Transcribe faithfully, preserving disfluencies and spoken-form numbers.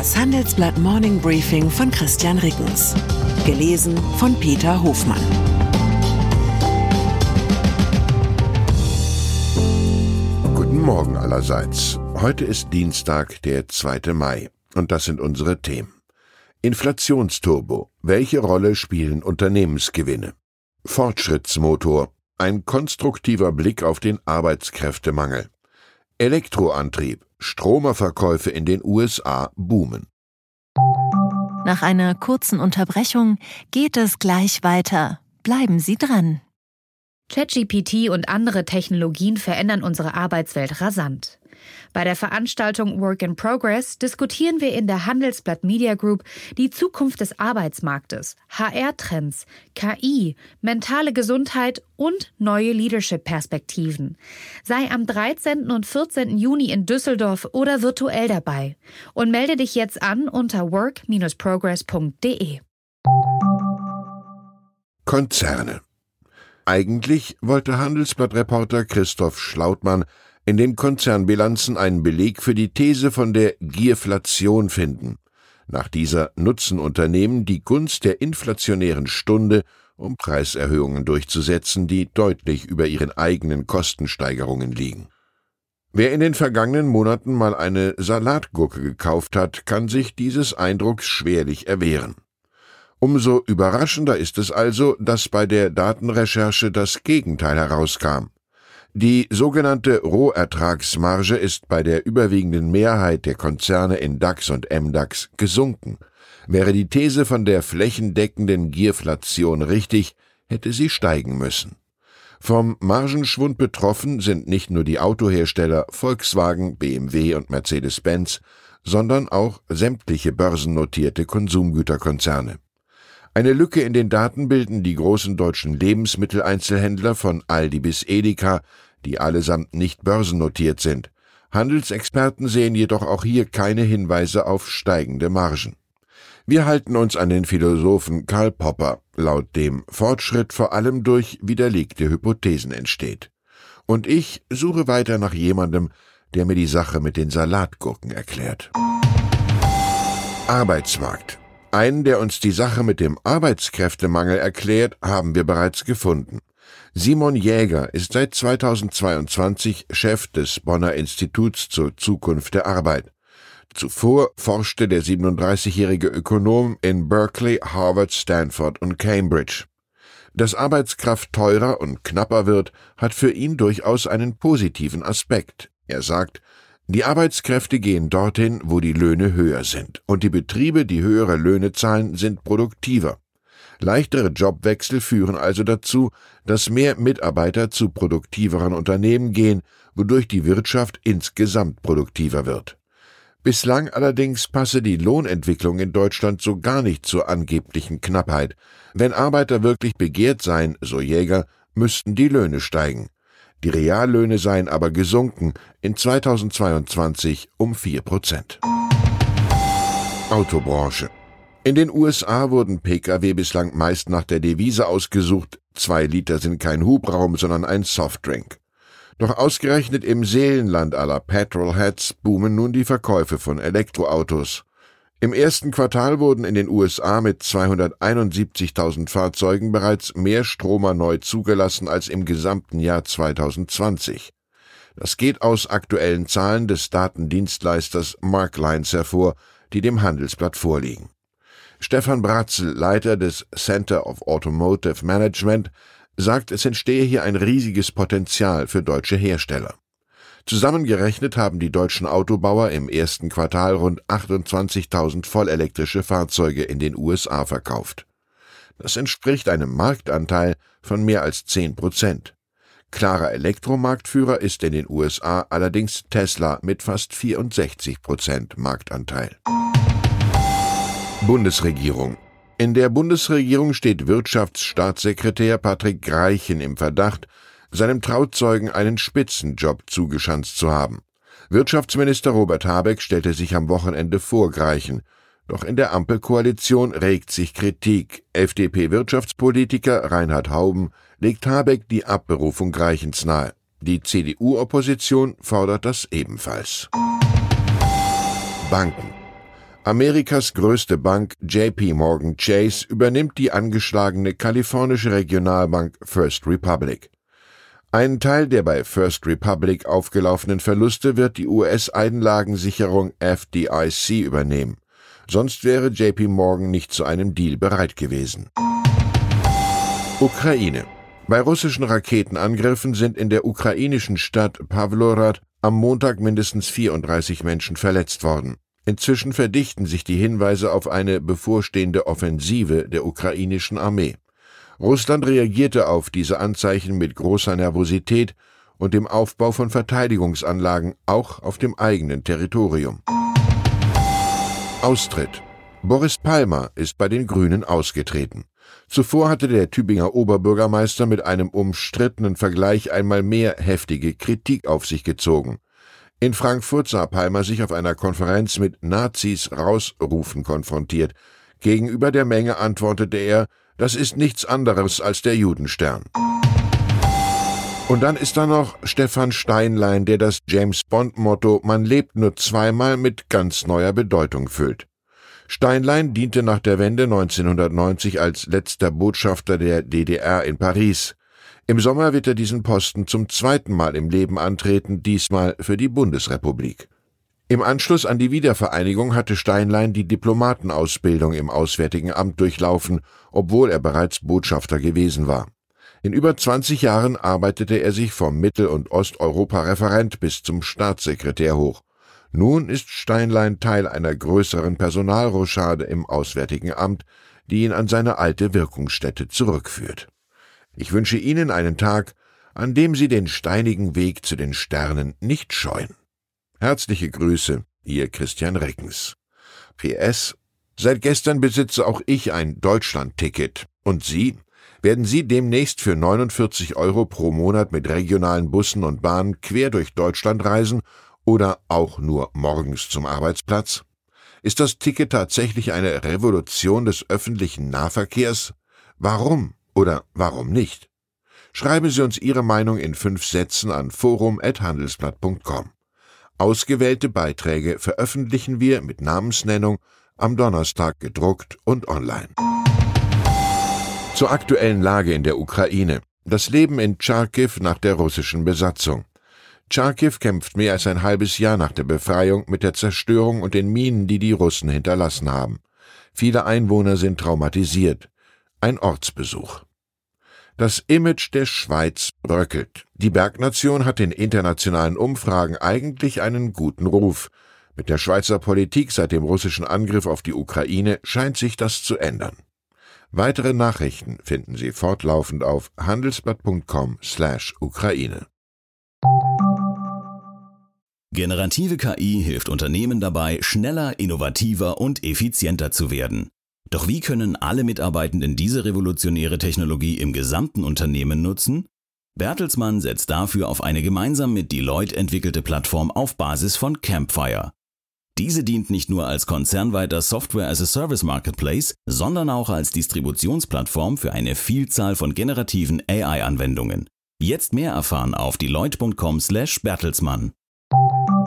Das Handelsblatt Morning Briefing von Christian Rickens. Gelesen von Peter Hofmann. Guten Morgen allerseits. Heute ist Dienstag, der zweite Mai. Und das sind unsere Themen. Inflationsturbo. Welche Rolle spielen Unternehmensgewinne? Fortschrittsmotor. Ein konstruktiver Blick auf den Arbeitskräftemangel. Elektroantrieb. Stromerverkäufe in den U S A boomen. Nach einer kurzen Unterbrechung geht es gleich weiter. Bleiben Sie dran. ChatGPT und andere Technologien verändern unsere Arbeitswelt rasant. Bei der Veranstaltung Work in Progress diskutieren wir in der Handelsblatt Media Group die Zukunft des Arbeitsmarktes, H R-Trends, K I, mentale Gesundheit und neue Leadership-Perspektiven. Sei am dreizehnten und vierzehnten Juni in Düsseldorf oder virtuell dabei und melde dich jetzt an unter work Bindestrich progress punkt de. Konzerne. Eigentlich wollte Handelsblatt-Reporter Christoph Schlautmann in den Konzernbilanzen einen Beleg für die These von der Gierflation finden. Nach dieser nutzen Unternehmen die Gunst der inflationären Stunde, um Preiserhöhungen durchzusetzen, die deutlich über ihren eigenen Kostensteigerungen liegen. Wer in den vergangenen Monaten mal eine Salatgurke gekauft hat, kann sich dieses Eindrucks schwerlich erwehren. Umso überraschender ist es also, dass bei der Datenrecherche das Gegenteil herauskam. Die sogenannte Rohertragsmarge ist bei der überwiegenden Mehrheit der Konzerne in DAX und M DAX gesunken. Wäre die These von der flächendeckenden Gierflation richtig, hätte sie steigen müssen. Vom Margenschwund betroffen sind nicht nur die Autohersteller Volkswagen, B M W und Mercedes-Benz, sondern auch sämtliche börsennotierte Konsumgüterkonzerne. Eine Lücke in den Daten bilden die großen deutschen Lebensmitteleinzelhändler von Aldi bis Edeka, die allesamt nicht börsennotiert sind. Handelsexperten sehen jedoch auch hier keine Hinweise auf steigende Margen. Wir halten uns an den Philosophen Karl Popper, laut dem Fortschritt vor allem durch widerlegte Hypothesen entsteht. Und ich suche weiter nach jemandem, der mir die Sache mit den Salatgurken erklärt. Arbeitsmarkt. Einen, der uns die Sache mit dem Arbeitskräftemangel erklärt, haben wir bereits gefunden. Simon Jäger ist seit zweitausendzweiundzwanzig Chef des Bonner Instituts zur Zukunft der Arbeit. Zuvor forschte der siebenunddreißigjährige Ökonom in Berkeley, Harvard, Stanford und Cambridge. Dass Arbeitskraft teurer und knapper wird, hat für ihn durchaus einen positiven Aspekt. Er sagt, die Arbeitskräfte gehen dorthin, wo die Löhne höher sind, und die Betriebe, die höhere Löhne zahlen, sind produktiver. Leichtere Jobwechsel führen also dazu, dass mehr Mitarbeiter zu produktiveren Unternehmen gehen, wodurch die Wirtschaft insgesamt produktiver wird. Bislang allerdings passe die Lohnentwicklung in Deutschland so gar nicht zur angeblichen Knappheit. Wenn Arbeiter wirklich begehrt seien, so Jäger, müssten die Löhne steigen. Die Reallöhne seien aber gesunken, in zweitausendzweiundzwanzig um vier Prozent. Autobranche. In den U S A wurden Pkw bislang meist nach der Devise ausgesucht, zwei Liter sind kein Hubraum, sondern ein Softdrink. Doch ausgerechnet im Seelenland aller Petrolheads boomen nun die Verkäufe von Elektroautos. Im ersten Quartal wurden in den U S A mit zweihunderteinundsiebzigtausend Fahrzeugen bereits mehr Stromer neu zugelassen als im gesamten Jahr zweitausendzwanzig. Das geht aus aktuellen Zahlen des Datendienstleisters Marklines hervor, die dem Handelsblatt vorliegen. Stefan Bratzel, Leiter des Center of Automotive Management, sagt, es entstehe hier ein riesiges Potenzial für deutsche Hersteller. Zusammengerechnet haben die deutschen Autobauer im ersten Quartal rund achtundzwanzigtausend vollelektrische Fahrzeuge in den U S A verkauft. Das entspricht einem Marktanteil von mehr als zehn Prozent. Klarer Elektromarktführer ist in den U S A allerdings Tesla mit fast vierundsechzig Prozent Marktanteil. Bundesregierung. In der Bundesregierung steht Wirtschaftsstaatssekretär Patrick Greichen im Verdacht, seinem Trauzeugen einen Spitzenjob zugeschanzt zu haben. Wirtschaftsminister Robert Habeck stellte sich am Wochenende vor Greichen. Doch in der Ampelkoalition regt sich Kritik. F D P-Wirtschaftspolitiker Reinhard Hauben legt Habeck die Abberufung Greichens nahe. Die C D U-Opposition fordert das ebenfalls. Banken. Amerikas größte Bank J P Morgan Chase übernimmt die angeschlagene kalifornische Regionalbank First Republic. Einen Teil der bei First Republic aufgelaufenen Verluste wird die U S-Einlagensicherung F D I C übernehmen. Sonst wäre J P Morgan nicht zu einem Deal bereit gewesen. Ukraine. Bei russischen Raketenangriffen sind in der ukrainischen Stadt Pawlorad am Montag mindestens vierunddreißig Menschen verletzt worden. Inzwischen verdichten sich die Hinweise auf eine bevorstehende Offensive der ukrainischen Armee. Russland reagierte auf diese Anzeichen mit großer Nervosität und dem Aufbau von Verteidigungsanlagen, auch auf dem eigenen Territorium. Austritt. Boris Palmer ist bei den Grünen ausgetreten. Zuvor hatte der Tübinger Oberbürgermeister mit einem umstrittenen Vergleich einmal mehr heftige Kritik auf sich gezogen. In Frankfurt sah Palmer sich auf einer Konferenz mit Nazis rausrufen konfrontiert. Gegenüber der Menge antwortete er, das ist nichts anderes als der Judenstern. Und dann ist da noch Stefan Steinlein, der das James-Bond-Motto »Man lebt nur zweimal« mit ganz neuer Bedeutung füllt. Steinlein diente nach der Wende neunzehnhundertneunzig als letzter Botschafter der D D R in Paris. Im Sommer wird er diesen Posten zum zweiten Mal im Leben antreten, diesmal für die Bundesrepublik. Im Anschluss an die Wiedervereinigung hatte Steinlein die Diplomatenausbildung im Auswärtigen Amt durchlaufen, obwohl er bereits Botschafter gewesen war. In über zwanzig Jahren arbeitete er sich vom Mittel- und Osteuropa-Referent bis zum Staatssekretär hoch. Nun ist Steinlein Teil einer größeren Personalrochade im Auswärtigen Amt, die ihn an seine alte Wirkungsstätte zurückführt. Ich wünsche Ihnen einen Tag, an dem Sie den steinigen Weg zu den Sternen nicht scheuen. Herzliche Grüße, Ihr Christian Rickens. P S. Seit gestern besitze auch ich ein Deutschland-Ticket. Und Sie? Werden Sie demnächst für neunundvierzig Euro pro Monat mit regionalen Bussen und Bahnen quer durch Deutschland reisen oder auch nur morgens zum Arbeitsplatz? Ist das Ticket tatsächlich eine Revolution des öffentlichen Nahverkehrs? Warum oder warum nicht? Schreiben Sie uns Ihre Meinung in fünf Sätzen an forum at handelsblatt punkt com. Ausgewählte Beiträge veröffentlichen wir mit Namensnennung am Donnerstag gedruckt und online. Zur aktuellen Lage in der Ukraine. Das Leben in Charkiw nach der russischen Besatzung. Charkiw kämpft mehr als ein halbes Jahr nach der Befreiung mit der Zerstörung und den Minen, die die Russen hinterlassen haben. Viele Einwohner sind traumatisiert. Ein Ortsbesuch. Das Image der Schweiz bröckelt. Die Bergnation hat in internationalen Umfragen eigentlich einen guten Ruf. Mit der Schweizer Politik seit dem russischen Angriff auf die Ukraine scheint sich das zu ändern. Weitere Nachrichten finden Sie fortlaufend auf handelsblatt punkt com slash Ukraine. Generative K I hilft Unternehmen dabei, schneller, innovativer und effizienter zu werden. Doch wie können alle Mitarbeitenden diese revolutionäre Technologie im gesamten Unternehmen nutzen? Bertelsmann setzt dafür auf eine gemeinsam mit Deloitte entwickelte Plattform auf Basis von Campfire. Diese dient nicht nur als konzernweiter Software-as-a-Service-Marketplace, sondern auch als Distributionsplattform für eine Vielzahl von generativen A I-Anwendungen. Jetzt mehr erfahren auf deloitte punkt com slash Bertelsmann.